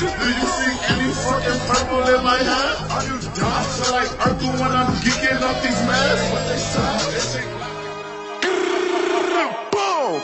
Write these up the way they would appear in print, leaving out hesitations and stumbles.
Do you see any fucking purple in my hand? Are you dumb? I feel like Urkel when I'm geeking off these masks. What they say? Boom!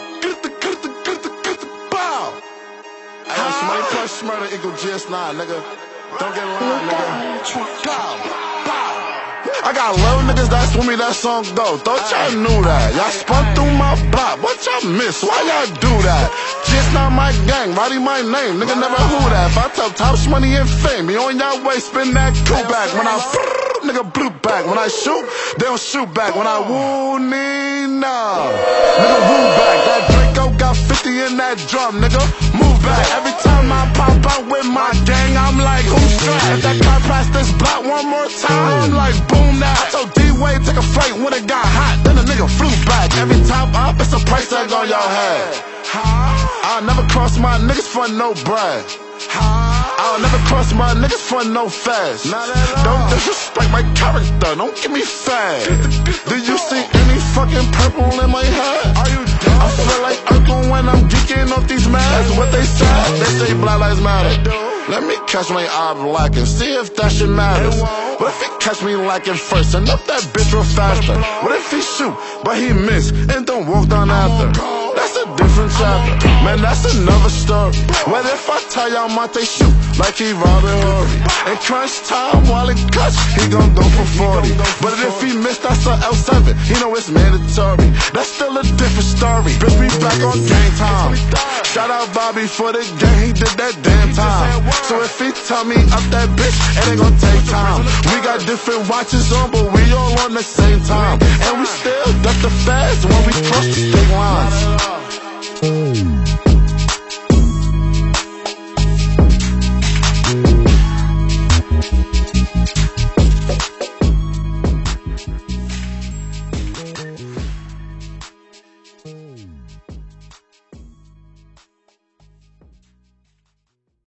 Bow! Hey, somebody punch Smurder equal GS9, nigga. Don't get in line, nigga. Bow! I got little niggas that's with me that song though. Thought y'all knew that. Y'all spun through my block. What y'all miss? Why y'all do that? Just not my gang, Roddy my name. Nigga never who that. If I tell Tops money and fame, you on your way, spin that two back. When I nigga blue back. When I shoot, they don't shoot back. When I woo Nina, nigga woo back. That Draco got 50 in that drum, nigga. Move back. Every time I pop out with my gang, I'm like, who's strapped? If that car pass this block one more time, I'm like, boom that. I told D-Wade take a flight when it got hot, then the nigga flew back. Every time up, it's a price tag on your head. I'll never cross my niggas for no bread. I'll never cross my niggas for no fast. Don't disrespect my character, don't give me fast. Do you see any fucking purple in my head? Are you dumb? I feel like Urkel when I'm geeking off these masks. What they say? They say Black Lives Matter. Let me catch my eye black and see if that shit matters. What if he catch me lacking first and up that bitch real faster? What if he shoot, but he miss and don't walk down after? That's a different chapter, man, that's another story. What if I tell y'all Monte shoot like he Robin Horry? In crunch time while he cuts, he gon' go for 40. But if he missed, that's a L7, he know it's mandatory. That's still a different story, bitch, we back on game time. Shout out Bobby for the game, he did that damn time. So if he tell me up that bitch, it ain't gon' take time. We got different watches on, but we all on the same time. And we still duck the fast when we cross the state lines.